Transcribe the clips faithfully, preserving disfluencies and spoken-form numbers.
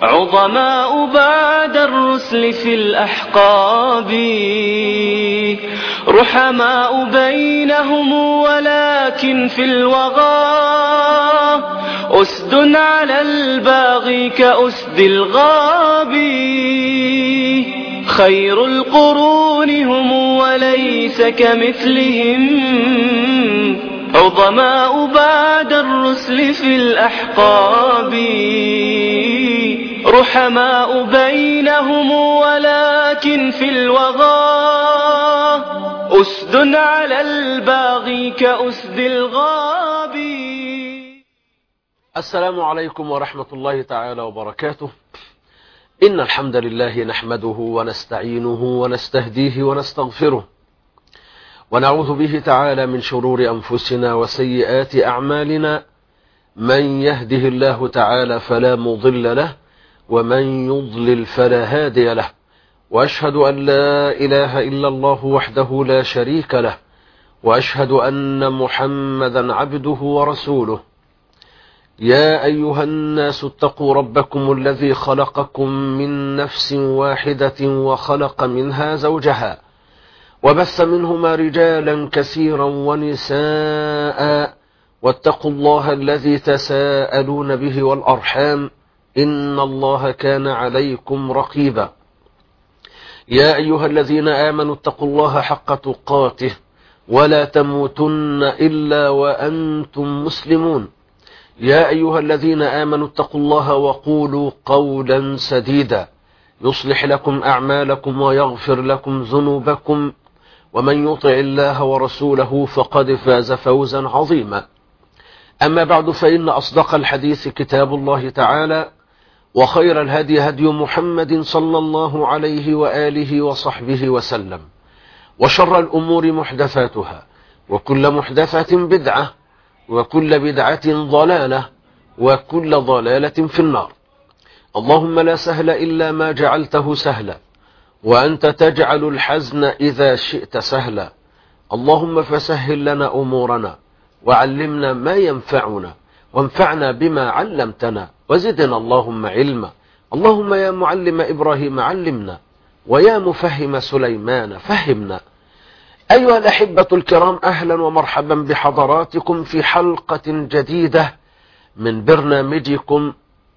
عظماء بعد الرسل في الأحقاب، رحماء بينهم ولكن في الوغى، أسد على الباغي كأسد الغاب. خير القرون هم وليس كمثلهم، عظماء بعد الرسل في الأحقاب، رحماء بينهم ولكن في الوغى، أسد على الباغي كأسد الغاب. السلام عليكم ورحمة الله تعالى وبركاته. إن الحمد لله نحمده ونستعينه ونستهديه ونستغفره، ونعوذ به تعالى من شرور أنفسنا وسيئات أعمالنا. من يهده الله تعالى فلا مضل له، ومن يضلل فلا هادي له. وأشهد أن لا إله إلا الله وحده لا شريك له، وأشهد أن محمدا عبده ورسوله. يا أيها الناس اتقوا ربكم الذي خلقكم من نفس واحدة وخلق منها زوجها، وبث منهما رجالا كثيرا ونساء، واتقوا الله الذي تساءلون به والأرحام، إن الله كان عليكم رقيبا. يا أيها الذين آمنوا اتقوا الله حق تقاته ولا تموتن إلا وأنتم مسلمون. يا أيها الذين آمنوا اتقوا الله وقولوا قولا سديدا يصلح لكم أعمالكم ويغفر لكم ذنوبكم، ومن يطع الله ورسوله فقد فاز فوزا عظيما. أما بعد، فإن أصدق الحديث كتاب الله تعالى، وخير الهدي هدي محمد صلى الله عليه وآله وصحبه وسلم، وشر الأمور محدثاتها، وكل محدثة بدعة، وكل بدعة ضلالة، وكل ضلالة في النار. اللهم لا سهل إلا ما جعلته سهلا، وأنت تجعل الحزن إذا شئت سهلا. اللهم فسهل لنا أمورنا، وعلمنا ما ينفعنا، وانفعنا بما علمتنا، وزدنا اللهم علما. اللهم يا معلم إبراهيم علمنا، ويا مفهم سليمان فهمنا. أيها الأحبة الكرام، أهلا ومرحبا بحضراتكم في حلقة جديدة من برنامجكم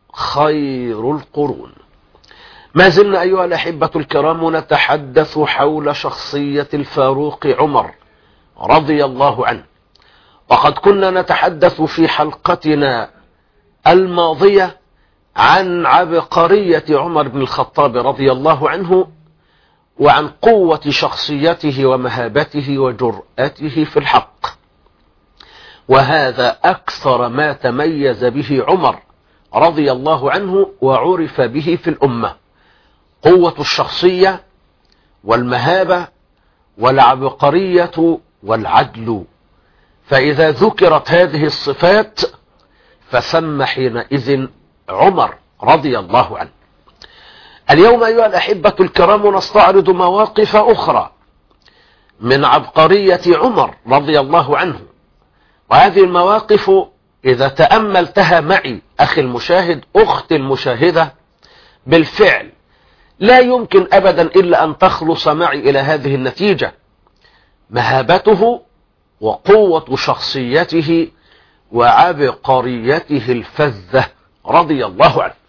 خير القرون. ما زلنا أيها الأحبة الكرام نتحدث حول شخصية الفاروق عمر رضي الله عنه، وقد كنا نتحدث في حلقتنا الماضية عن عبقرية عمر بن الخطاب رضي الله عنه، وعن قوة شخصيته ومهابته وجرأته في الحق. وهذا أكثر ما تميز به عمر رضي الله عنه وعرف به في الأمة: قوة الشخصية والمهابة والعبقرية والعدل. فإذا ذكرت هذه الصفات فثم حينئذ عمر رضي الله عنه. اليوم أيها الأحبة الكرام نستعرض مواقف أخرى من عبقرية عمر رضي الله عنه، وهذه المواقف إذا تأملتها معي أخي المشاهد، أختي المشاهدة، بالفعل لا يمكن أبدا إلا أن تخلص معي إلى هذه النتيجة: مهابته وقوة شخصيته وعبقريته الفذة رضي الله عنه.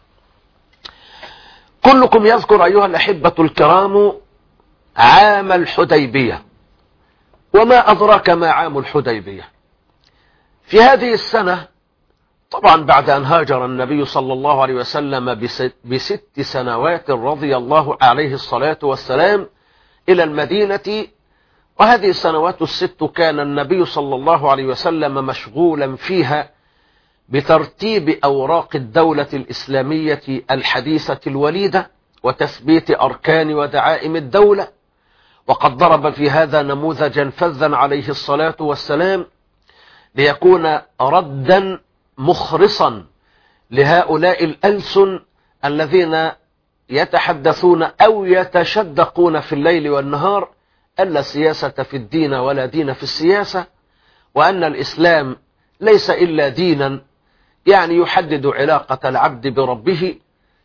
كلكم يذكر أيها الأحبة الكرام عام الحديبية، وما أدراك ما عام الحديبية. في هذه السنة طبعا بعد أن هاجر النبي صلى الله عليه وسلم بست سنوات رضي الله عليه الصلاة والسلام إلى المدينة، وهذه السنوات الست كان النبي صلى الله عليه وسلم مشغولا فيها بترتيب أوراق الدولة الإسلامية الحديثة الوليدة، وتثبيت أركان ودعائم الدولة. وقد ضرب في هذا نموذجا فذا عليه الصلاة والسلام ليكون ردا مخرصا لهؤلاء الألسن الذين يتحدثون أو يتشدقون في الليل والنهار أن لا سياسة في الدين ولا دين في السياسة، وأن الإسلام ليس إلا دينا يعني يحدد علاقة العبد بربه،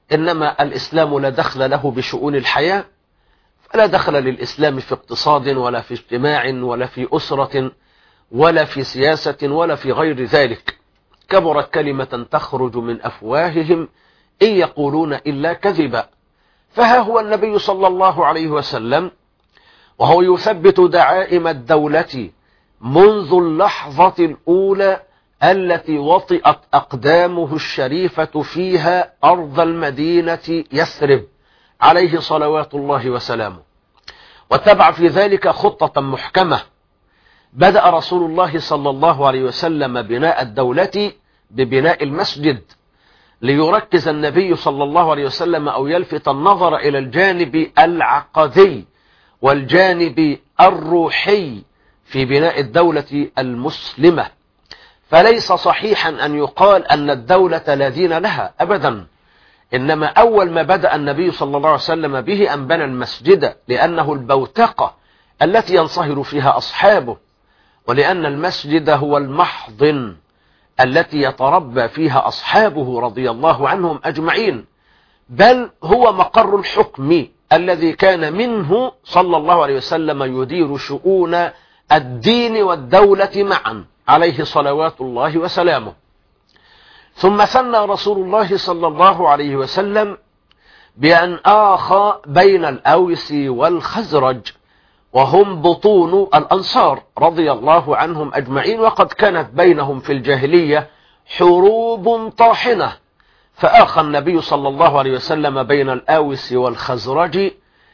إنما الإسلام لا دخل له بشؤون الحياة، فلا دخل للإسلام في اقتصاد ولا في اجتماع ولا في أسرة ولا في سياسة ولا في غير ذلك. كبرت كلمة تخرج من أفواههم إن يقولون إلا كذبا. فها هو النبي صلى الله عليه وسلم وهو يثبت دعائم الدولة منذ اللحظة الأولى التي وطئت أقدامه الشريفة فيها أرض المدينة يثرب عليه صلوات الله وسلامه، واتبع في ذلك خطة محكمة. بدأ رسول الله صلى الله عليه وسلم بناء الدولة ببناء المسجد، ليركز النبي صلى الله عليه وسلم أو يلفت النظر إلى الجانب العقدي والجانب الروحي في بناء الدولة المسلمة. فليس صحيحا أن يقال أن الدولة لا دين لها أبدا، إنما أول ما بدأ النبي صلى الله عليه وسلم به أن بنى المسجد، لأنه البوتقة التي ينصهر فيها أصحابه، ولأن المسجد هو المحضن التي يتربى فيها أصحابه رضي الله عنهم أجمعين، بل هو مقر الحكم الذي كان منه صلى الله عليه وسلم يدير شؤون الدين والدولة معا عليه صلوات الله وسلامه. ثم ثنى رسول الله صلى الله عليه وسلم بأن آخى بين الأوس والخزرج، وهم بطون الأنصار رضي الله عنهم أجمعين، وقد كانت بينهم في الجاهلية حروب طاحنة، فآخى النبي صلى الله عليه وسلم بين الأوس والخزرج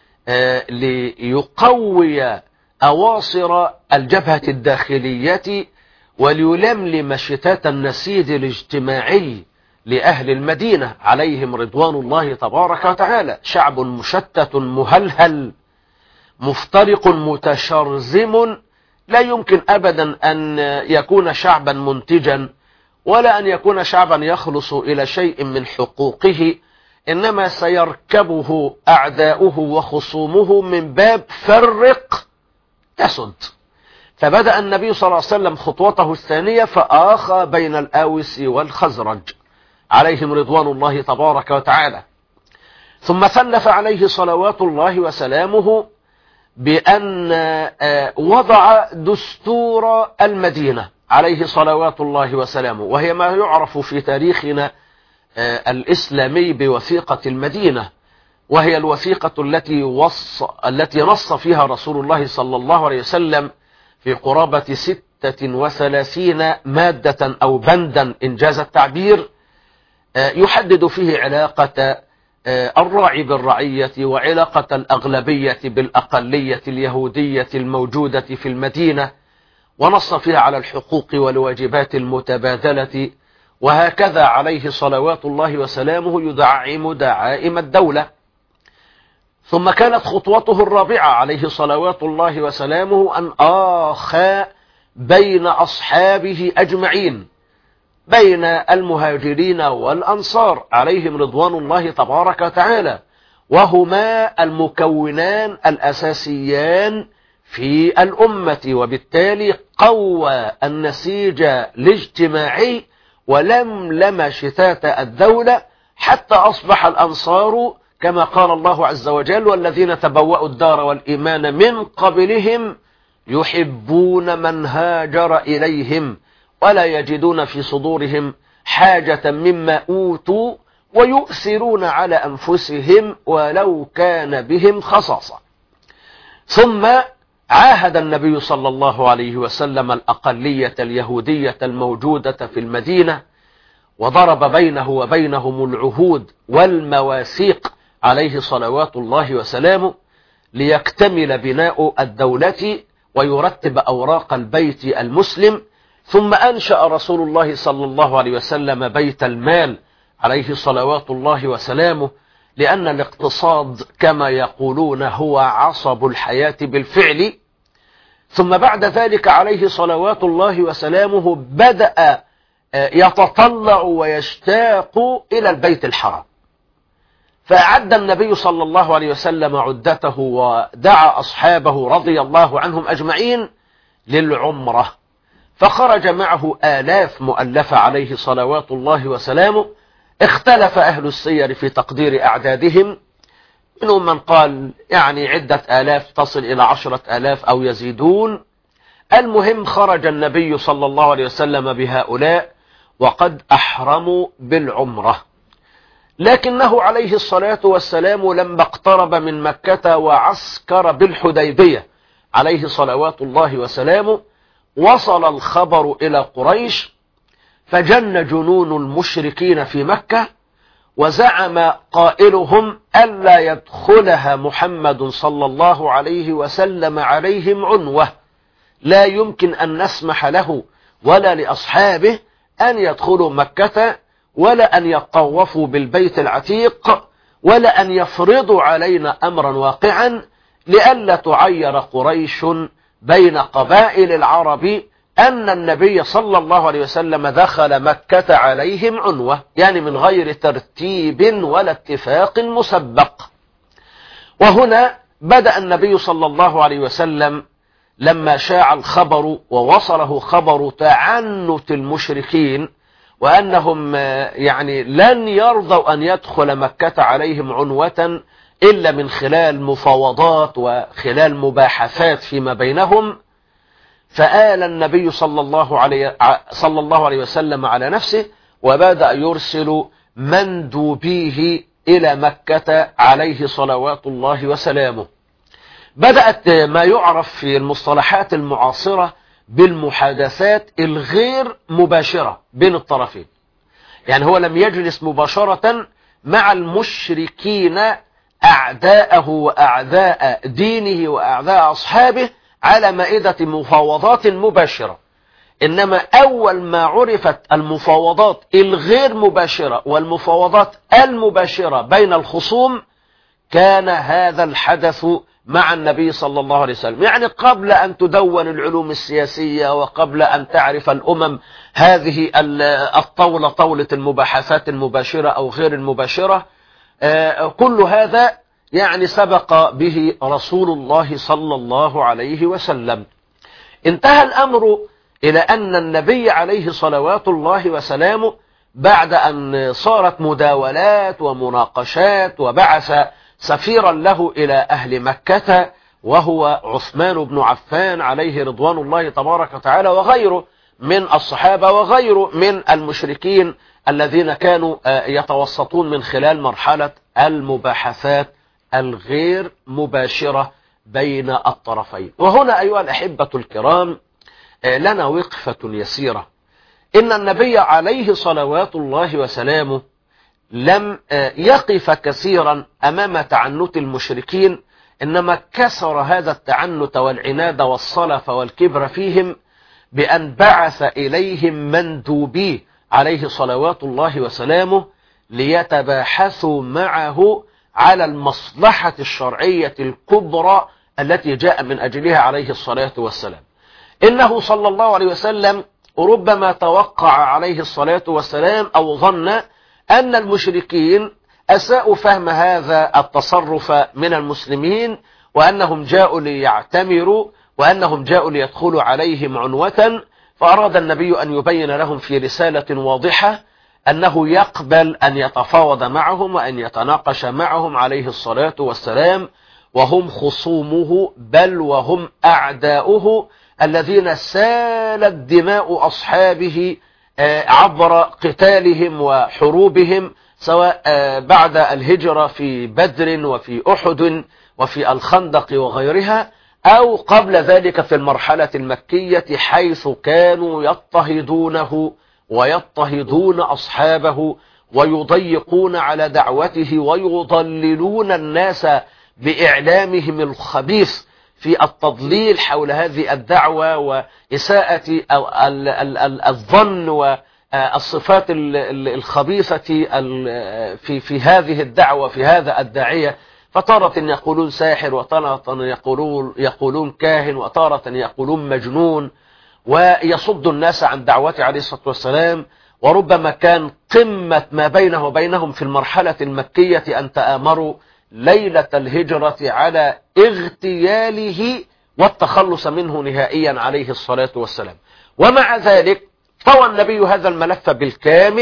ليقوي أواصر الجبهة الداخلية وليلملم شتات النسيج الاجتماعي لأهل المدينة عليهم رضوان الله تبارك وتعالى. شعب مشتت مهلهل مفترق متشرذم، لا يمكن أبدا أن يكون شعبا منتجا ولا أن يكون شعبا يخلص إلى شيء من حقوقه، إنما سيركبه أعداؤه وخصومه من باب فرق تسد. فبدأ النبي صلى الله عليه وسلم خطوته الثانية فآخى بين الأوس والخزرج عليهم رضوان الله تبارك وتعالى. ثم ثلث عليه صلوات الله وسلامه بأن وضع دستور المدينة عليه صلوات الله وسلامه، وهي ما يعرف في تاريخنا الإسلامي بوثيقة المدينة، وهي الوثيقة التي وص التي نص فيها رسول الله صلى الله عليه وسلم في قرابة ستة وثلاثين مادة أو بندا إن جاز التعبير، يحدد فيه علاقة الراعي بالرعية وعلاقة الأغلبية بالأقلية اليهودية الموجودة في المدينة، ونص فيها على الحقوق والواجبات المتبادلة، وهكذا عليه صلوات الله وسلامه يدعم دعائم الدولة. ثم كانت خطوته الرابعة عليه صلوات الله وسلامه أن آخى بين أصحابه أجمعين، بين المهاجرين والأنصار عليهم رضوان الله تبارك وتعالى، وهما المكونان الأساسيان في الأمة، وبالتالي قوى النسيج الاجتماعي ولملم شتات الدولة حتى أصبح الأنصار كما قال الله عز وجل: والذين تبوأوا الدار والإيمان من قبلهم يحبون من هاجر إليهم ولا يجدون في صدورهم حاجة مما أوتوا ويؤثرون على أنفسهم ولو كان بهم خصاصة. ثم عاهد النبي صلى الله عليه وسلم الأقلية اليهودية الموجودة في المدينة، وضرب بينه وبينهم العهود والمواثيق عليه صلوات الله وسلامه ليكتمل بناء الدولة ويرتب أوراق البيت المسلم. ثم أنشأ رسول الله صلى الله عليه وسلم بيت المال عليه صلوات الله وسلامه، لأن الاقتصاد كما يقولون هو عصب الحياة بالفعل. ثم بعد ذلك عليه صلوات الله وسلامه بدأ يتطلع ويشتاق إلى البيت الحرام، فأعد النبي صلى الله عليه وسلم عدته ودعا أصحابه رضي الله عنهم أجمعين للعمرة، فخرج معه آلاف مؤلفة عليه صلوات الله وسلامه اختلف أهل السير في تقدير أعدادهم، منهم من قال يعني عدة آلاف تصل إلى عشرة آلاف أو يزيدون. المهم خرج النبي صلى الله عليه وسلم بهؤلاء وقد أحرموا بالعمرة، لكنه عليه الصلاة والسلام لما اقترب من مكة وعسكر بالحديبية عليه صلوات الله وسلامه وصل الخبر إلى قريش، فجن جنون المشركين في مكة، وزعم قائلهم ألا يدخلها محمد صلى الله عليه وسلم عليهم عنوة، لا يمكن أن نسمح له ولا لأصحابه أن يدخلوا مكة ولا أن يطوفوا بالبيت العتيق ولا أن يفرضوا علينا أمرا واقعا، لئلا تعير قريش بين قبائل العرب أن النبي صلى الله عليه وسلم دخل مكة عليهم عنوة، يعني من غير ترتيب ولا اتفاق مسبق. وهنا بدأ النبي صلى الله عليه وسلم لما شاع الخبر ووصله خبر تعنت المشركين وأنهم يعني لن يرضوا أن يدخل مكة عليهم عنوة إلا من خلال مفاوضات وخلال مباحثات فيما بينهم، فآل النبي صلى الله عليه صلى الله عليه وسلم على نفسه وبدأ يرسل مندوبيه إلى مكة عليه صلوات الله وسلامه. بدأت ما يعرف في المصطلحات المعاصرة بالمحادثات الغير مباشرة بين الطرفين، يعني هو لم يجلس مباشرة مع المشركين أعداءه وأعداء دينه وأعداء أصحابه على مائدة مفاوضات مباشرة، إنما أول ما عرفت المفاوضات الغير مباشرة والمفاوضات المباشرة بين الخصوم كان هذا الحدث مع النبي صلى الله عليه وسلم، يعني قبل أن تدون العلوم السياسية وقبل أن تعرف الأمم هذه الطاولة طاولة المباحثات المباشرة أو غير المباشرة، كل هذا يعني سبق به رسول الله صلى الله عليه وسلم. انتهى الأمر إلى أن النبي عليه صلوات الله وسلامه بعد أن صارت مداولات ومناقشات وبعث سفيرا له إلى أهل مكة وهو عثمان بن عفان عليه رضوان الله تبارك وتعالى وغيره من الصحابة وغيره من المشركين الذين كانوا يتوسطون من خلال مرحلة المباحثات الغير مباشرة بين الطرفين. وهنا أيها الأحبة الكرام لنا وقفة يسيرة. إن النبي عليه صلوات الله وسلامه لم يقف كثيرا أمام تعنت المشركين، إنما كسر هذا التعنت والعناد والصلف والكبر فيهم بأن بعث إليهم مندوبيه عليه صلوات الله وسلامه ليتباحثوا معه على المصلحة الشرعية الكبرى التي جاء من أجلها عليه الصلاة والسلام. إنه صلى الله عليه وسلم ربما توقع عليه الصلاة والسلام أو ظن أن المشركين أساءوا فهم هذا التصرف من المسلمين، وأنهم جاءوا ليعتمروا وأنهم جاءوا ليدخلوا عليهم عنوة، فأراد النبي أن يبين لهم في رسالة واضحة أنه يقبل أن يتفاوض معهم وأن يتناقش معهم عليه الصلاة والسلام، وهم خصومه بل وهم أعداؤه الذين سالت دماء أصحابه عبر قتالهم وحروبهم، سواء بعد الهجرة في بدر وفي أحد وفي الخندق وغيرها، أو قبل ذلك في المرحلة المكية حيث كانوا يضطهدونه ويضطهدون أصحابه ويضيقون على دعوته ويضللون الناس بإعلامهم الخبيث في التضليل حول هذه الدعوة وإساءة الظن والصفات الخبيثة في في هذه الدعوة في هذا الداعية، فتارة يقولون ساحر وتارة يقولون يقولون كاهن وتارة يقولون مجنون، ويصد الناس عن دعوته عليه الصلاة والسلام. وربما كان قمة ما بينه وبينهم في المرحلة المكية أن تآمروا ليلة الهجرة على اغتياله والتخلص منه نهائيا عليه الصلاة والسلام. ومع ذلك طوى النبي هذا الملف بالكامل،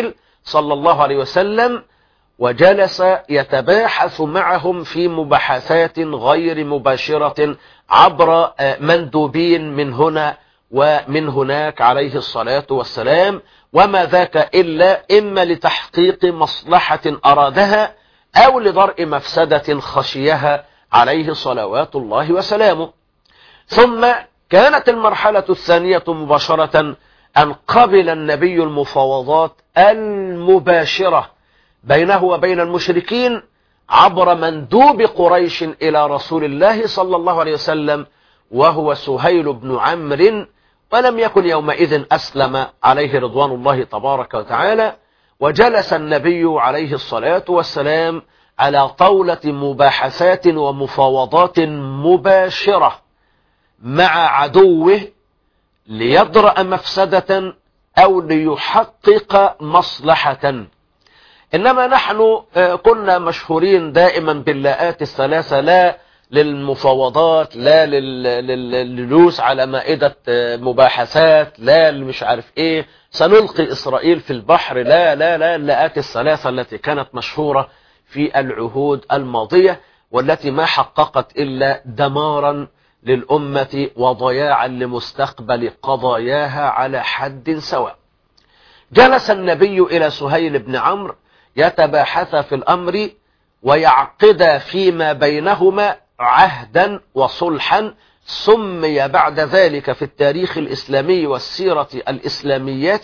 صلى الله عليه وسلم، وجلس يتباحث معهم في مباحثات غير مباشرة عبر مندوبين من هنا ومن هناك عليه الصلاة والسلام، وما ذاك إلا إما لتحقيق مصلحة أرادها أو لدرء مفسدة خشيها عليه صلوات الله وسلامه. ثم كانت المرحلة الثانية مباشرة أن قبل النبي المفاوضات المباشرة بينه وبين المشركين عبر مندوب قريش إلى رسول الله صلى الله عليه وسلم، وهو سهيل بن عمرو، ولم يكن يومئذ أسلم عليه رضوان الله تبارك وتعالى. وجلس النبي عليه الصلاة والسلام على طاولة مباحثات ومفاوضات مباشرة مع عدوه ليدرأ مفسدة أو ليحقق مصلحة. إنما نحن كنا مشهورين دائما باللاءات الثلاثة، لا للمفاوضات، لا للجلوس على مائدة مباحثات، لا مش عارف ايه، سنلقي إسرائيل في البحر، لا لا لا اللاءات الثلاثة التي كانت مشهورة في العهود الماضية، والتي ما حققت إلا دمارا للأمة وضياعا لمستقبل قضاياها على حد سواء. جلس النبي إلى سهيل بن عمرو يتباحث في الأمر ويعقد فيما بينهما عهدا وصلحا، سمي بعد ذلك في التاريخ الإسلامي والسيرة الإسلامية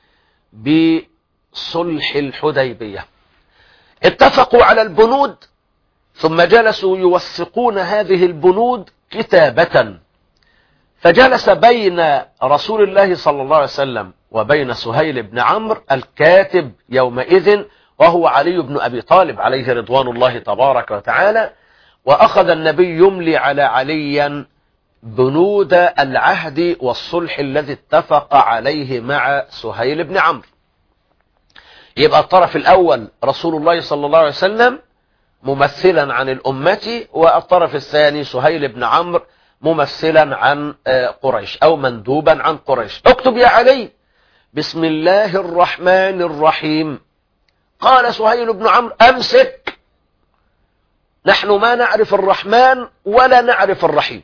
بصلح الحديبية. اتفقوا على البنود، ثم جلسوا يوثقون هذه البنود كتابة، فجلس بين رسول الله صلى الله عليه وسلم وبين سهيل بن عمرو الكاتب يومئذ، وهو علي بن أبي طالب عليه رضوان الله تبارك وتعالى، وأخذ النبي يملي على عليا بنود العهد والصلح الذي اتفق عليه مع سهيل بن عمرو. يبقى الطرف الأول رسول الله صلى الله عليه وسلم ممثلا عن الأمة، والطرف الثاني سهيل بن عمرو ممثلا عن قريش أو مندوبا عن قريش. اكتب يا علي بسم الله الرحمن الرحيم. قال سهيل بن عمرو أمسك، نحن ما نعرف الرحمن ولا نعرف الرحيم.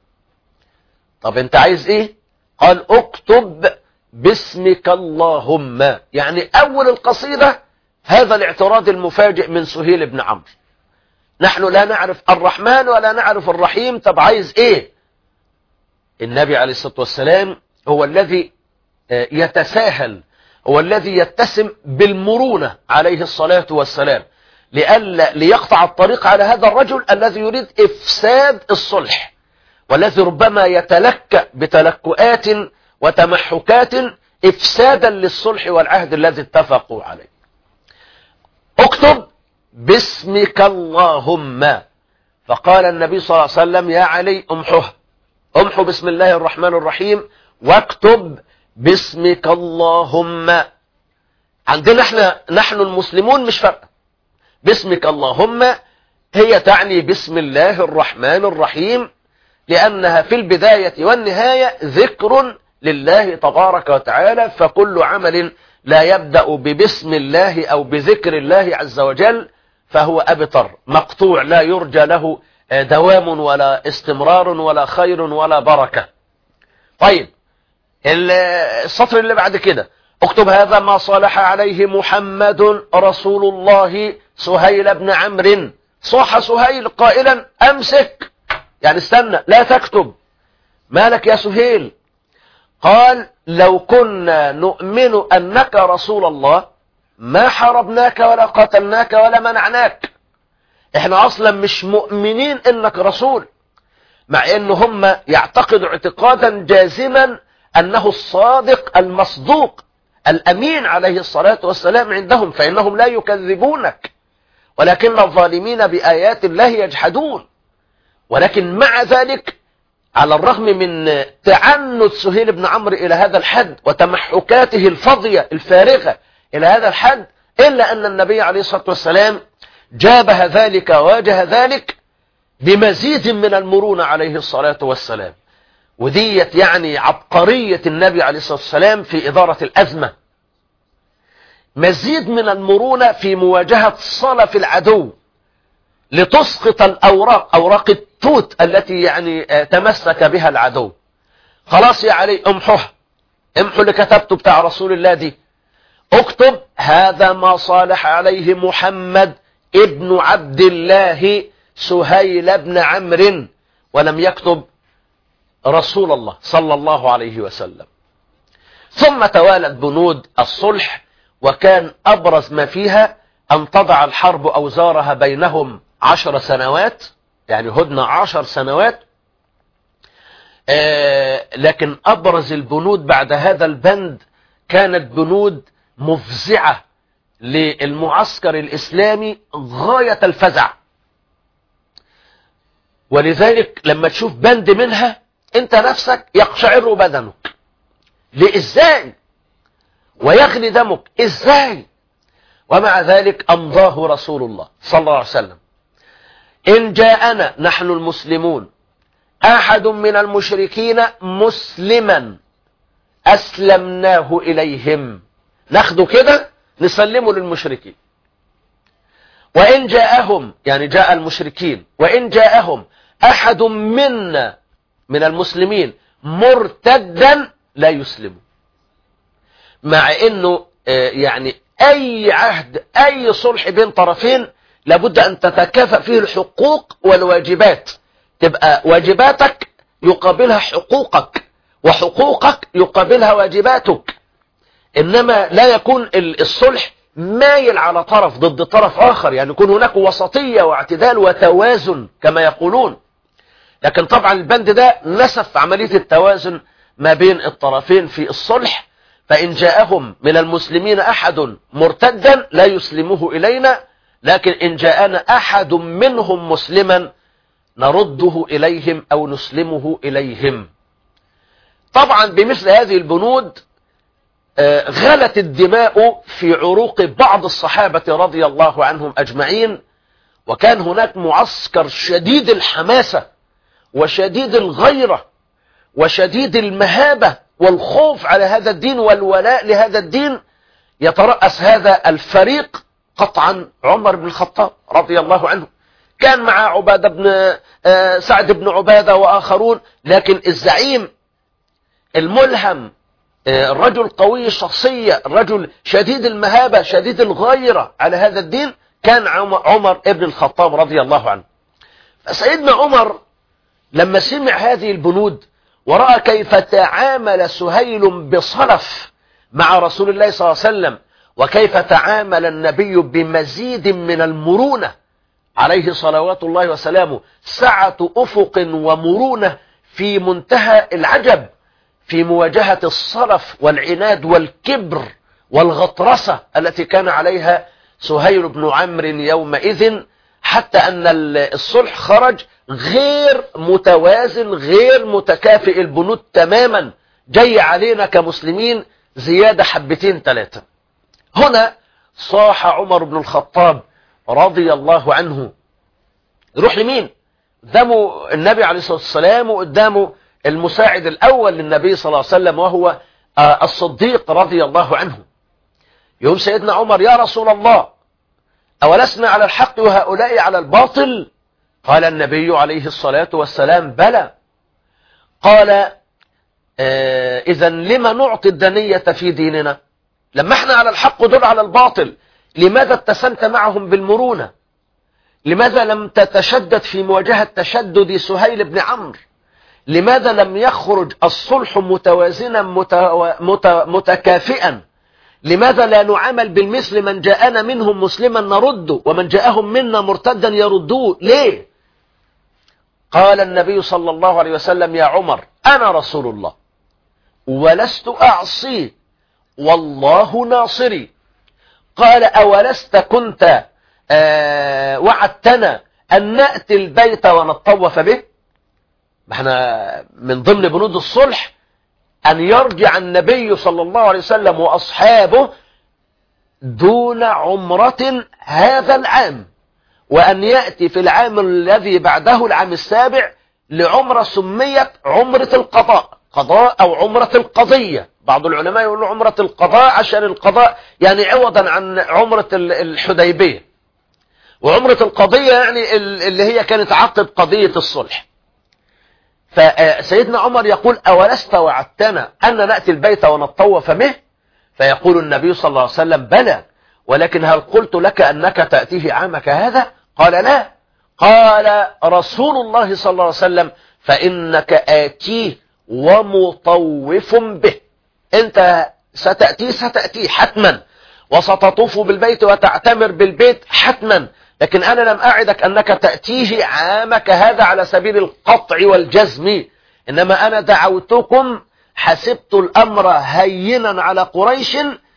طب انت عايز ايه؟ قال اكتب باسمك اللهم، يعني اول القصيدة هذا الاعتراض المفاجئ من سهيل بن عمرو، نحن لا نعرف الرحمن ولا نعرف الرحيم، طب عايز ايه؟ النبي عليه الصلاة والسلام هو الذي يتساهل، هو الذي يتسم بالمرونة عليه الصلاة والسلام، لألا ليقطع الطريق على هذا الرجل الذي يريد إفساد الصلح، والذي ربما يتلكأ بتلكؤات وتمحكات إفسادا للصلح والعهد الذي اتفقوا عليه. اكتب باسمك اللهم. فقال النبي صلى الله عليه وسلم يا علي امحه، امحو بسم الله الرحمن الرحيم واكتب باسمك اللهم. عندنا احنا نحن المسلمون مش فرق، باسمك اللهم هي تعني بسم الله الرحمن الرحيم، لأنها في البداية والنهاية ذكر لله تبارك وتعالى، فكل عمل لا يبدأ ببسم الله أو بذكر الله عز وجل فهو أبتر مقطوع، لا يرجى له دوام ولا استمرار ولا خير ولا بركة. طيب السطر اللي بعد كده اكتب هذا ما صالح عليه محمد رسول الله سهيل بن عمرو. صح سهيل قائلا امسك، يعني استنى لا تكتب، مالك يا سهيل؟ قال لو كنا نؤمن أنك رسول الله ما حاربناك ولا قتلناك ولا منعناك، احنا اصلا مش مؤمنين انك رسول، مع ان هم يعتقدوا اعتقادا جازما انه الصادق المصدوق الامين عليه الصلاة والسلام عندهم، فانهم لا يكذبونك، ولكن الظالمين بآيات الله يجحدون. ولكن مع ذلك على الرغم من تعنت سهيل بن عمرو إلى هذا الحد وتمحكاته الفظية الفارغة إلى هذا الحد، إلا أن النبي عليه الصلاة والسلام جابه ذلك واجه ذلك بمزيد من المرونة عليه الصلاة والسلام. وديت يعني عبقرية النبي عليه الصلاة والسلام في إدارة الأزمة. مزيد من المرونة في مواجهة صلف العدو لتسقط الأوراق، أوراق التوت التي يعني تمسك بها العدو. خلاص يا علي امحوها، امحو اللي كتبته بتاع رسول الله دي، اكتب هذا ما صالح عليه محمد ابن عبد الله سهيل بن عمرو، ولم يكتب رسول الله صلى الله عليه وسلم. ثم توالت بنود الصلح، وكان أبرز ما فيها أن تضع الحرب أوزارها بينهم عشر سنوات، يعني هدنة عشر سنوات. آه لكن أبرز البنود بعد هذا البند كانت بنود مفزعة للمعسكر الإسلامي غاية الفزع، ولذلك لما تشوف بند منها انت نفسك يقشعر بدنك. ليه؟ ازاي؟ ويغلي دمك ازاي؟ ومع ذلك أمضاه رسول الله صلى الله عليه وسلم: إن جاءنا نحن المسلمون أحد من المشركين مسلما أسلمناه إليهم، ناخده كده نسلمه للمشركين. وإن جاءهم، يعني جاء المشركين، وإن جاءهم أحد منا من المسلمين مرتدا لا يسلموا. مع إنه يعني أي عهد، أي صلح بين طرفين لابد أن تتكافأ فيه الحقوق والواجبات، تبقى واجباتك يقابلها حقوقك، وحقوقك يقابلها واجباتك. إنما لا يكون الصلح مايل على طرف ضد طرف آخر، يعني يكون هناك وسطية واعتدال وتوازن كما يقولون. لكن طبعا البند ده نسف عملية التوازن ما بين الطرفين في الصلح. فإن جاءهم من المسلمين أحد مرتدا لا يسلمه إلينا، لكن إن جاءنا أحد منهم مسلما نرده إليهم أو نسلمه إليهم. طبعا بمثل هذه البنود غلت الدماء في عروق بعض الصحابة رضي الله عنهم أجمعين، وكان هناك معسكر شديد الحماسة وشديد الغيرة وشديد المهابة والخوف على هذا الدين والولاء لهذا الدين. يترأس هذا الفريق قطعا عمر بن الخطاب رضي الله عنه، كان مع عبادة بن سعد بن عبادة وآخرون، لكن الزعيم الملهم، الرجل قوي الشخصية، الرجل شديد المهابة شديد الغيرة على هذا الدين، كان عمر بن الخطاب رضي الله عنه. فسيدنا عمر لما سمع هذه البنود ورأى كيف تعامل سهيل بصلف مع رسول الله صلى الله عليه وسلم، وكيف تعامل النبي بمزيد من المرونة عليه صلوات الله وسلامه، سعة أفق ومرونة في منتهى العجب في مواجهة الصلف والعناد والكبر والغطرسة التي كان عليها سهيل بن عمرو يومئذ، حتى أن الصلح خرج غير متوازن غير متكافئ البنود تماما، جاي علينا كمسلمين زيادة حبتين ثلاثة. هنا صاح عمر بن الخطاب رضي الله عنه، يروح لمين؟ قدامه النبي عليه الصلاة والسلام، وقدامه المساعد الأول للنبي صلى الله عليه وسلم وهو الصديق رضي الله عنه. يقول سيدنا عمر: يا رسول الله، أولسنا على الحق وهؤلاء على الباطل؟ قال النبي عليه الصلاة والسلام: بلى. قال: آه إذا لما نعطي الدنية في ديننا؟ لما احنا على الحق دول على الباطل، لماذا اتسمت معهم بالمرونة؟ لماذا لم تتشدد في مواجهة تشدد سهيل بن عمرو؟ لماذا لم يخرج الصلح متوازنا متو... مت... متكافئا؟ لماذا لا نعامل بالمثل؟ من جاءنا منهم مسلما نرده، ومن جاءهم منا مرتدا يردوه. ليه؟ قال النبي صلى الله عليه وسلم: يا عمر، أنا رسول الله ولست أعصي، والله ناصري. قال: أولست كنت آه وعدتنا أن نأتي البيت ونطوف به؟ ما احنا من ضمن بنود الصلح أن يرجع النبي صلى الله عليه وسلم وأصحابه دون عمرة هذا العام، وأن يأتي في العام الذي بعده العام السابع لعمرة سميت عمرة القضاء، قضاء أو عمرة القضية، بعض العلماء يقولوا عمرة القضاء عشان القضاء يعني عوضا عن عمرة الحديبية، وعمرة القضية يعني اللي هي كانت عقب قضية الصلح. فسيدنا عمر يقول أولست وعدتنا أن نأتي البيت ونطوف به؟ فيقول النبي صلى الله عليه وسلم بلى، ولكن هل قلت لك أنك تأتيه عامك هذا؟ قال لا. قال رسول الله صلى الله عليه وسلم فإنك آتيه ومطوف به، أنت ستأتيه ستأتيه حتما، وستطوف بالبيت وتعتمر بالبيت حتما، لكن أنا لم أعدك أنك تأتيه عامك هذا على سبيل القطع والجزم، إنما أنا دعوتكم حسبت الأمر هينا على قريش،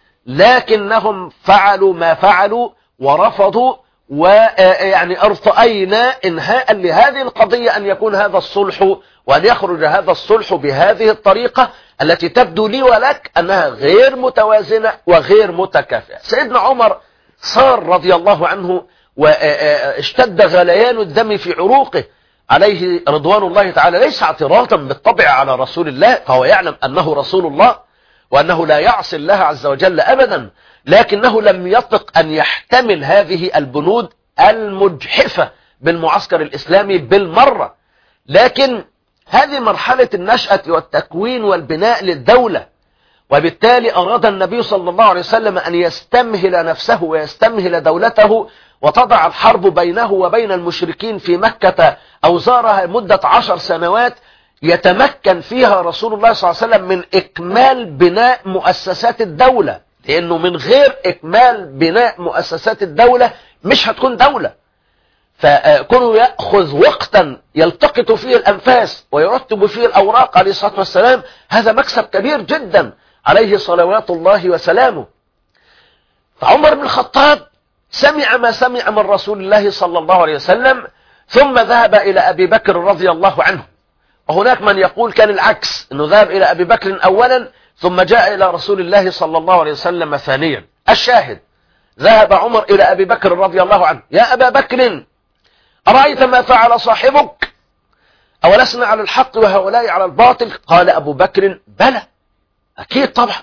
لكنهم فعلوا ما فعلوا ورفضوا، ويعني ارتأينا إنهاء لهذه القضية أن يكون هذا الصلح وأن يخرج هذا الصلح بهذه الطريقة التي تبدو لي ولك أنها غير متوازنة وغير متكافئة. سيدنا عمر صار رضي الله عنه واشتد غليان الدم في عروقه عليه رضوان الله تعالى، ليس اعتراضا بالطبع على رسول الله، فهو يعلم أنه رسول الله وأنه لا يعصي الله عز وجل أبدا، لكنه لم يطق أن يحتمل هذه البنود المجحفة بالمعسكر الإسلامي بالمرة. لكن هذه مرحلة النشأة والتكوين والبناء للدولة، وبالتالي أراد النبي صلى الله عليه وسلم أن يستمهل نفسه ويستمهل دولته، وتضع الحرب بينه وبين المشركين في مكة أوزارها مدة عشر سنوات يتمكن فيها رسول الله صلى الله عليه وسلم من إكمال بناء مؤسسات الدولة، لأنه من غير إكمال بناء مؤسسات الدولة مش هتكون دولة. فكونه يأخذ وقتا يلتقط فيه الأنفاس ويرتب فيه الأوراق عليه الصلاة والسلام، هذا مكسب كبير جدا عليه صلوات الله وسلامه. فعمر بن الخطاب سمع ما سمع من رسول الله صلى الله عليه وسلم، ثم ذهب إلى أبي بكر رضي الله عنه، وهناك من يقول كان العكس، أنه ذهب إلى أبي بكر أولا ثم جاء إلى رسول الله صلى الله عليه وسلم ثانيا. الشاهد ذهب عمر إلى أبي بكر رضي الله عنه، يا أبا بكر أرأيت ما فعل صاحبك؟ أولسنا على الحق وهؤلاء على الباطل؟ قال أبو بكر بلى أكيد طبعا.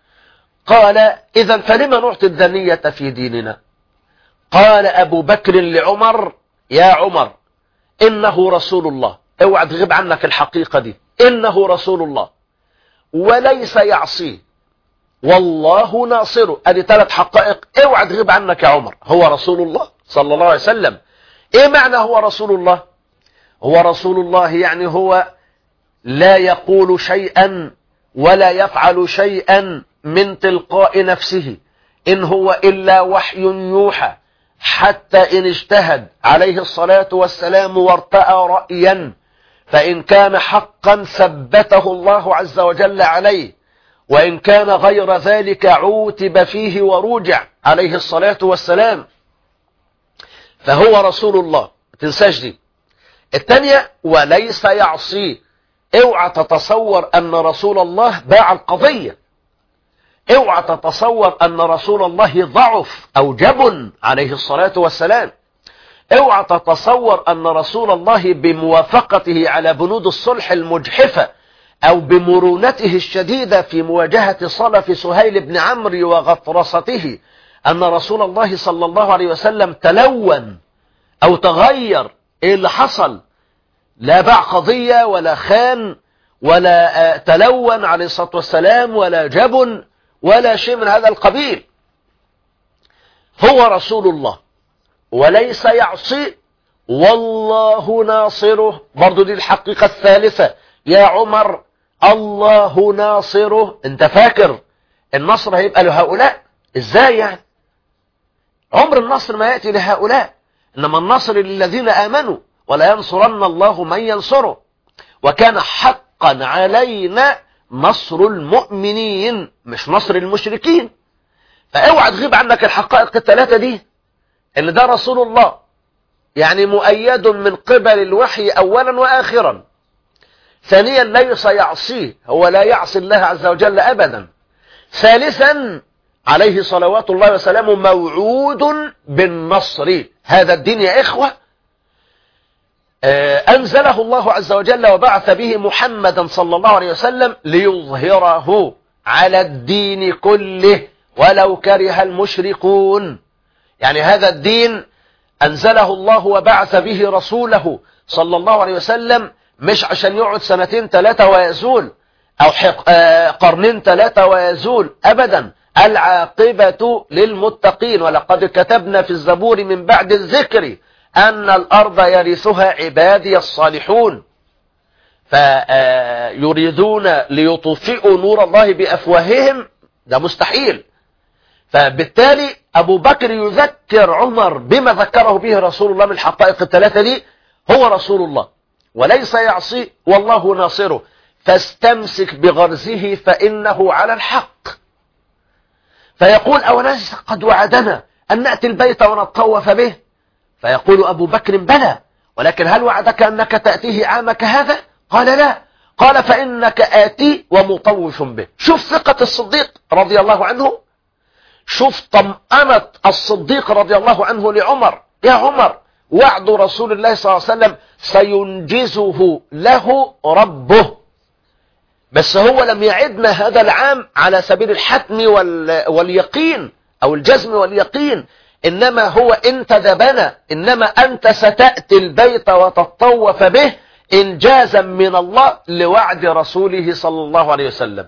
قال إذن فلما نعطي الدنية في ديننا؟ قال أبو بكر لعمر يا عمر إنه رسول الله، اوعى تغيب عنك الحقيقة دي، إنه رسول الله وليس يعصيه والله ناصره. ادي ثلاث حقائق اوعى تغيب عنك يا عمر، هو رسول الله صلى الله عليه وسلم. ايه معنى هو رسول الله؟ هو رسول الله يعني هو لا يقول شيئا ولا يفعل شيئا من تلقاء نفسه، إن هو إلا وحي يوحى، حتى إن اجتهد عليه الصلاة والسلام وارتأى رأيا فإن كان حقا ثبته الله عز وجل عليه، وإن كان غير ذلك عوتب فيه ورجع عليه الصلاة والسلام. فهو رسول الله، تنساش دي. الثانية وليس يعصي، اوعى تتصور أن رسول الله باع القضية، اوعى تتصور أن رسول الله ضعف أو جبن عليه الصلاة والسلام، اوعى تتصور أن رسول الله بموافقته على بنود الصلح المجحفة أو بمرونته الشديدة في مواجهة صلف سهيل بن عمرو وغطرسته أن رسول الله صلى الله عليه وسلم تلون أو تغير. إيه اللي حصل؟ لا باع قضية ولا خان ولا تلون عليه الصلاة والسلام ولا جبن ولا شيء من هذا القبيل. هو رسول الله وليس يعصي والله ناصره. برضو دي الحقيقة الثالثة يا عمر، الله ناصره. انت فاكر النصر هيبقى لهؤلاء؟ ازاي يعني؟ عمر النصر ما يأتي لهؤلاء، انما النصر للذين آمنوا، ولا ينصرن الله من ينصره، وكان حقا علينا نصر المؤمنين مش نصر المشركين. فاوعى تغيب عنك الحقائق الثلاثة دي، ان ده رسول الله يعني مؤيد من قبل الوحي اولا واخرا. ثانيا ليس يعصيه، هو لا يعصي الله عز وجل ابدا. ثالثا عليه صلوات الله وسلامه موعود بالنصر. هذا الدين يا إخوة أنزله الله عز وجل وبعث به محمدا صلى الله عليه وسلم ليظهره على الدين كله ولو كره المشركون. يعني هذا الدين أنزله الله وبعث به رسوله صلى الله عليه وسلم مش عشان يقعد سنتين ثلاثة ويزول أو قرنين ثلاثة ويزول أبدا. العاقبة للمتقين. ولقد كتبنا في الزبور من بعد الذكر أن الأرض يرثها عبادي الصالحون. فيريدون ليطفئوا نور الله بأفواههم، ده مستحيل. فبالتالي أبو بكر يذكر عمر بما ذكره به رسول الله من الحقائق الثلاثة دي. هو رسول الله وليس يعصي والله ناصره، فاستمسك بغرزه فإنه على الحق. فيقول أوليس قد وعدنا أن نأتي البيت ونطوف به؟ فيقول أبو بكر بلى، ولكن هل وعدك أنك تأتيه عامك هذا؟ قال لا. قال فإنك آتي ومطوف به. شوف ثقة الصديق رضي الله عنه، شوف طمأنة الصديق رضي الله عنه لعمر. يا عمر، وعد رسول الله صلى الله عليه وسلم سينجزه له ربه، بس هو لم يعدنا هذا العام على سبيل الحتم واليقين أو الجزم واليقين، إنما هو انتدبنا، إنما أنت ستأتي البيت وتطوف به إنجازا من الله لوعد رسوله صلى الله عليه وسلم.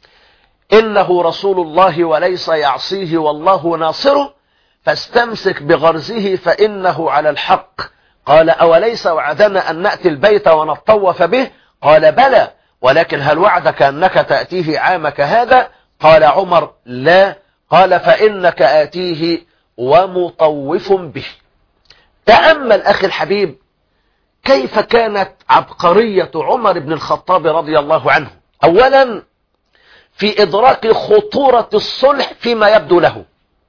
إنه رسول الله وليس يعصيه والله ناصره، فاستمسك بغرزه فإنه على الحق. قال أوليس وعدنا أن نأتي البيت ونطوف به؟ قال بلى، ولكن هل وعدك أنك تأتيه عامك هذا؟ قال عمر لا. قال فإنك آتيه ومطوف به. تأمل أخي الحبيب كيف كانت عبقرية عمر بن الخطاب رضي الله عنه. أولا في إدراك خطورة الصلح فيما يبدو له،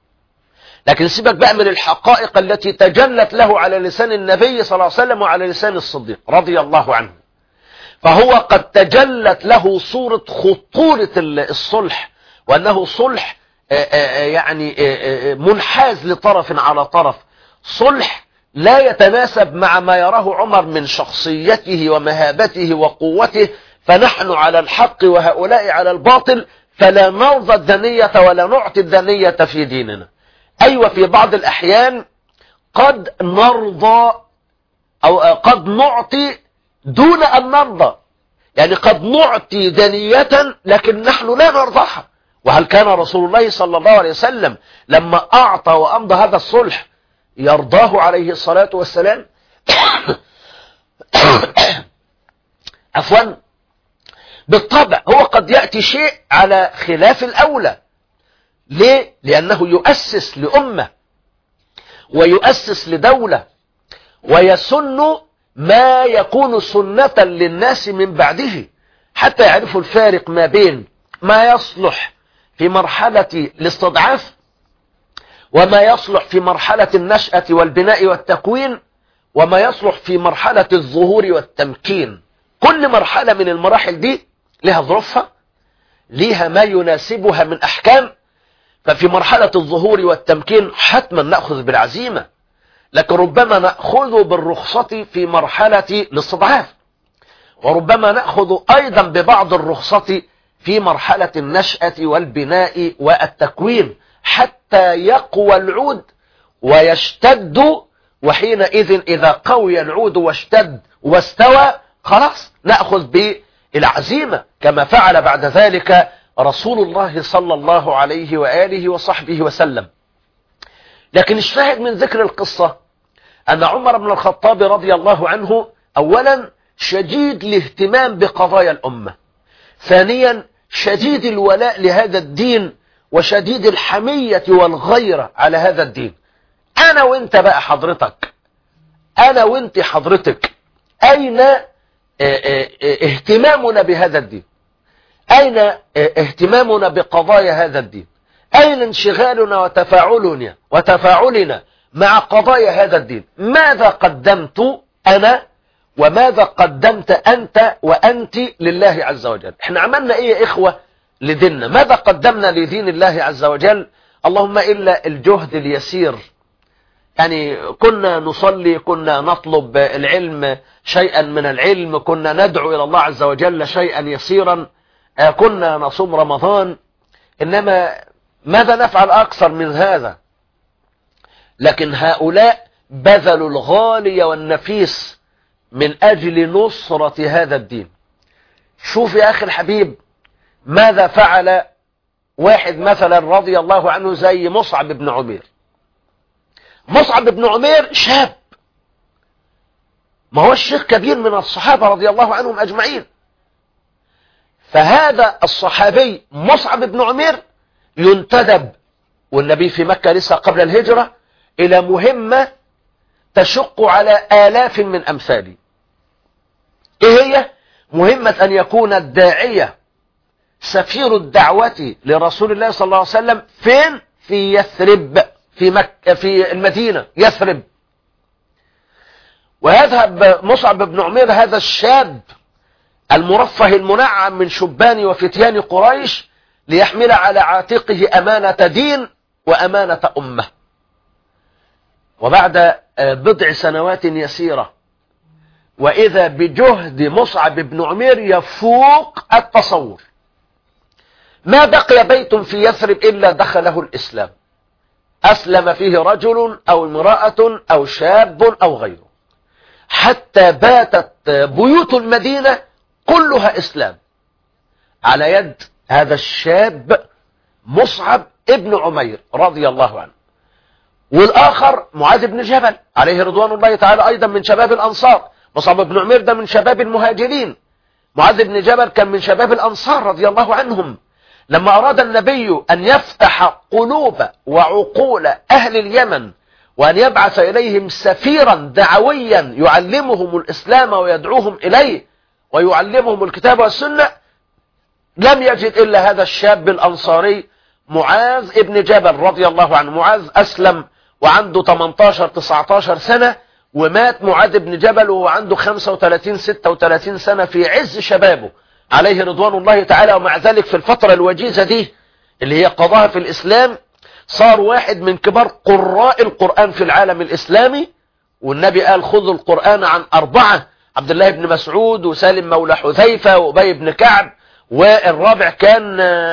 لكن سيبك بقى من الحقائق التي تجلت له على لسان النبي صلى الله عليه وسلم وعلى لسان الصديق رضي الله عنه. فهو قد تجلت له صورة خطورة الصلح، وأنه صلح يعني منحاز لطرف على طرف، صلح لا يتناسب مع ما يراه عمر من شخصيته ومهابته وقوته. فنحن على الحق وهؤلاء على الباطل، فلا نرضى الدنية ولا نعطي الدنية في ديننا. أيوة في بعض الأحيان قد نرضى أو قد نعطي دون أن نرضى، يعني قد نعطي دنية لكن نحن لا نرضاها. وهل كان رسول الله صلى الله عليه وسلم لما أعطى وأمضى هذا الصلح يرضاه عليه الصلاة والسلام؟ عفوا، بالطبع هو قد يأتي شيء على خلاف الأولى. ليه؟ لأنه يؤسس لأمة ويؤسس لدولة ويسن ما يكون سنة للناس من بعده، حتى يعرفوا الفارق ما بين ما يصلح في مرحلة الاستضعاف وما يصلح في مرحلة النشأة والبناء والتكوين وما يصلح في مرحلة الظهور والتمكين. كل مرحلة من المراحل دي لها ظروفها، لها ما يناسبها من أحكام. ففي مرحلة الظهور والتمكين حتما نأخذ بالعزيمة، لكن ربما نأخذ بالرخصة في مرحلة الاستضعاف، وربما نأخذ أيضا ببعض الرخصة في مرحلة النشأة والبناء والتكوين حتى يقوى العود ويشتد. وحينئذ إذا قوي العود واشتد واستوى خلاص نأخذ بالعزيمة، كما فعل بعد ذلك رسول الله صلى الله عليه وآله وصحبه وسلم. لكن الشاهد من ذكر القصة أن عمر بن الخطاب رضي الله عنه أولا شديد الاهتمام بقضايا الأمة، ثانيا شديد الولاء لهذا الدين وشديد الحمية والغيرة على هذا الدين. أنا وإنت بقى حضرتك، أنا وإنت حضرتك، أين اهتمامنا بهذا الدين؟ أين اهتمامنا بقضايا هذا الدين؟ أين انشغالنا وتفاعلنا وتفاعلنا مع قضايا هذا الدين؟ ماذا قدمت أنا وماذا قدمت أنت وأنت لله عز وجل؟ احنا عملنا إيه يا إخوة لديننا؟ ماذا قدمنا لدين الله عز وجل؟ اللهم إلا الجهد اليسير. يعني كنا نصلي، كنا نطلب العلم شيئا من العلم، كنا ندعو إلى الله عز وجل شيئا يسيرا، كنا نصوم رمضان، إنما ماذا نفعل أكثر من هذا؟ لكن هؤلاء بذلوا الغالي والنفيس من أجل نصرة هذا الدين. شوف يا أخي الحبيب ماذا فعل واحد مثلا رضي الله عنه زي مصعب بن عمير. مصعب بن عمير شاب، ما هو الشيخ كبير من الصحابة رضي الله عنهم أجمعين. فهذا الصحابي مصعب بن عمير ينتدب، والنبي في مكة لسه قبل الهجرة، إلى مهمة تشق على آلاف من أمثاله. إيه هي؟ مهمة أن يكون الداعية سفير الدعوة لرسول الله صلى الله عليه وسلم فين؟ في يثرب، في مكة، في المدينة يثرب. ويذهب مصعب بن عمير هذا الشاب المرفه المنعم من شبان وفتيان قريش ليحمل على عاتقه أمانة دين وأمانة أمة. وبعد بضع سنوات يسيرة وإذا بجهد مصعب بن عمير يفوق التصور، ما بقي بيت في يثرب إلا دخله الإسلام، أسلم فيه رجل أو امرأة أو شاب أو غيره، حتى باتت بيوت المدينة كلها إسلام على يد هذا الشاب مصعب ابن عمير رضي الله عنه. والآخر معاذ بن جبل عليه رضوان الله تعالى أيضا من شباب الأنصار. مصعب بن عمير ده من شباب المهاجرين، معاذ بن جبل كان من شباب الأنصار رضي الله عنهم. لما أراد النبي أن يفتح قلوب وعقول أهل اليمن وأن يبعث إليهم سفيرا دعويا يعلمهم الإسلام ويدعوهم إليه ويعلمهم الكتاب والسنة، لم يجد إلا هذا الشاب الأنصاري معاذ ابن جبل رضي الله عنه. معاذ أسلم وعنده ثمانية عشر تسعة عشر سنة، ومات معاذ بن جبل وهو عنده خمسة وثلاثين ستة وثلاثين سنة في عز شبابه عليه رضوان الله تعالى. ومع ذلك في الفترة الوجيزة دي اللي هي قضاها في الإسلام صار واحد من كبار قراء القرآن في العالم الإسلامي. والنبي قال خذوا القرآن عن أربعة: عبد الله بن مسعود وسالم مولى حذيفة وأبي بن كعب، والرابع كان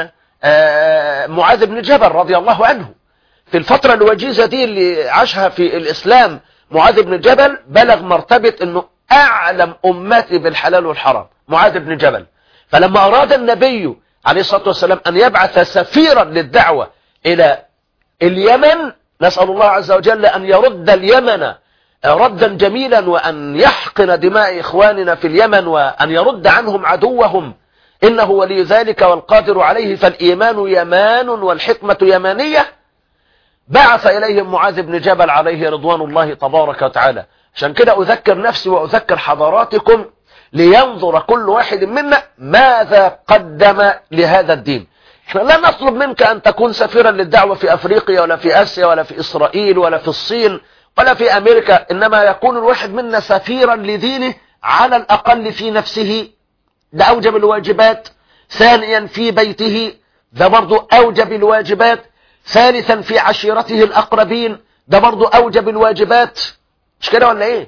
معاذ بن جبل رضي الله عنه. في الفترة الوجيزة دي اللي عاشها في الإسلام معاذ بن جبل بلغ مرتبة أنه أعلم أمتي بالحلال والحرام معاذ بن جبل. فلما أراد النبي عليه الصلاة والسلام أن يبعث سفيرا للدعوة إلى اليمن، نسأل الله عز وجل أن يرد اليمن ردا جميلا وأن يحقن دماء إخواننا في اليمن وأن يرد عنهم عدوهم، إنه ولي ذلك والقادر عليه، فالإيمان يمان والحكمة يمانية. بعث إليهم معاذ بن جبل عليه رضوان الله تبارك وتعالى. عشان كده أذكر نفسي وأذكر حضراتكم لينظر كل واحد منا ماذا قدم لهذا الدين. احنا لا نطلب منك أن تكون سفيرا للدعوة في أفريقيا ولا في آسيا ولا في إسرائيل ولا في الصين ولا في أمريكا، إنما يكون الواحد منا سفيرا لدينه على الأقل في نفسه، ده أوجب الواجبات. ثانيا في بيته، ده برضو أوجب الواجبات. ثالثا في عشيرته الأقربين، ده برضو أوجب الواجبات. مش كده ولا إيه؟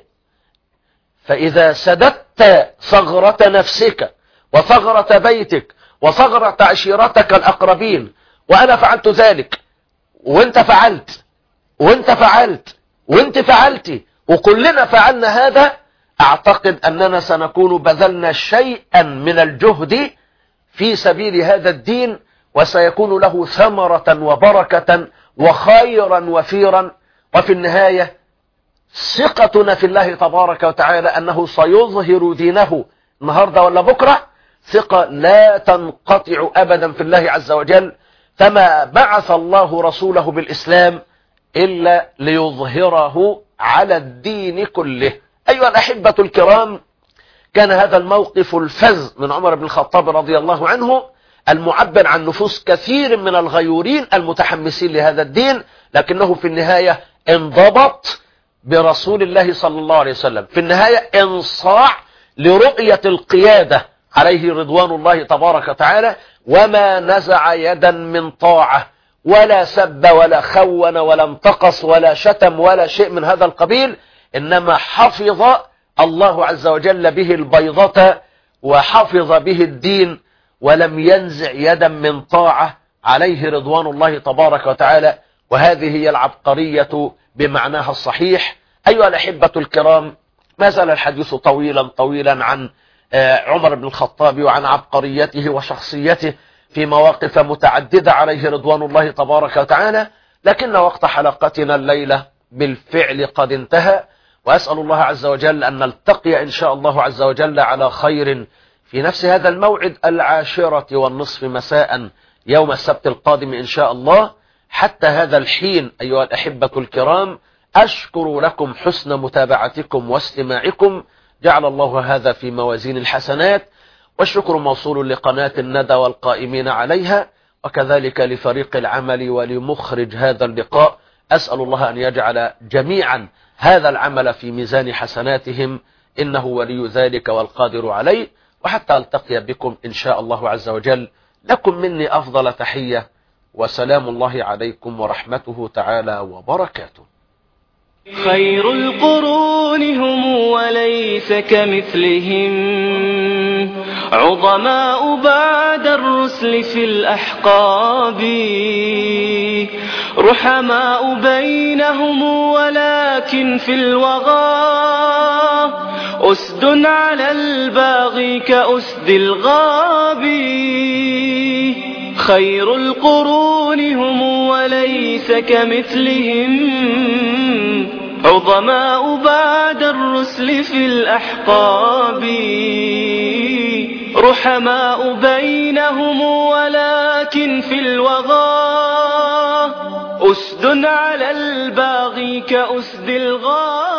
فإذا سددت ثغرة نفسك وثغرة بيتك وثغرة عشيرتك الأقربين، وأنا فعلت ذلك وانت فعلت وانت فعلت وانت فعلتي وكلنا فعلنا هذا، أعتقد أننا سنكون بذلنا شيئا من الجهد في سبيل هذا الدين، وسيكون له ثمرة وبركة وخيرا وفيرا. وفي النهاية ثقتنا في الله تبارك وتعالى أنه سيظهر دينه النهاردة ولا بكرة، ثقة لا تنقطع أبدا في الله عز وجل. فما بعث الله رسوله بالإسلام إلا ليظهره على الدين كله. أيها الأحبة الكرام، كان هذا الموقف الفذ من عمر بن الخطاب رضي الله عنه المعبر عن نفوس كثير من الغيورين المتحمسين لهذا الدين، لكنه في النهاية انضبط برسول الله صلى الله عليه وسلم. في النهاية انصاع لرؤية القيادة عليه رضوان الله تبارك وتعالى، وما نزع يدا من طاعة ولا سب ولا خون ولا انتقص ولا شتم ولا شيء من هذا القبيل، إنما حفظ الله عز وجل به البيضة وحفظ به الدين، ولم ينزع يدا من طاعة عليه رضوان الله تبارك وتعالى، وهذه هي العبقرية بمعناها الصحيح. أيها الأحبة الكرام، ما زال الحديث طويلا طويلا عن عمر بن الخطاب وعن عبقريته وشخصيته في مواقف متعددة عليه رضوان الله تبارك وتعالى، لكن وقت حلقتنا الليلة بالفعل قد انتهى، وأسأل الله عز وجل أن نلتقي إن شاء الله عز وجل على خير في نفس هذا الموعد العاشرة والنصف مساء يوم السبت القادم إن شاء الله. حتى هذا الحين أيها الأحبة الكرام، أشكر لكم حسن متابعتكم واستماعكم، جعل الله هذا في موازين الحسنات، والشكر موصول لقناة الندى والقائمين عليها، وكذلك لفريق العمل ولمخرج هذا اللقاء. أسأل الله أن يجعل جميعا هذا العمل في ميزان حسناتهم، إنه ولي ذلك والقادر عليه. وحتى ألتقي بكم إن شاء الله عز وجل، لكم مني أفضل تحية، وسلام الله عليكم ورحمته تعالى وبركاته. خير القرون هم وليس كمثلهم، عظماء بعد الرسل في الأحقاب، رحماء بينهم ولكن في الوغى، أسد على الباغي كأسد الغاب. خير القرون هم وليس كمثلهم، عظماء بعد الرسل في الأحقاب، رحماء بينهم ولكن في الوغى، أسد على الباغي كأسد الغاب.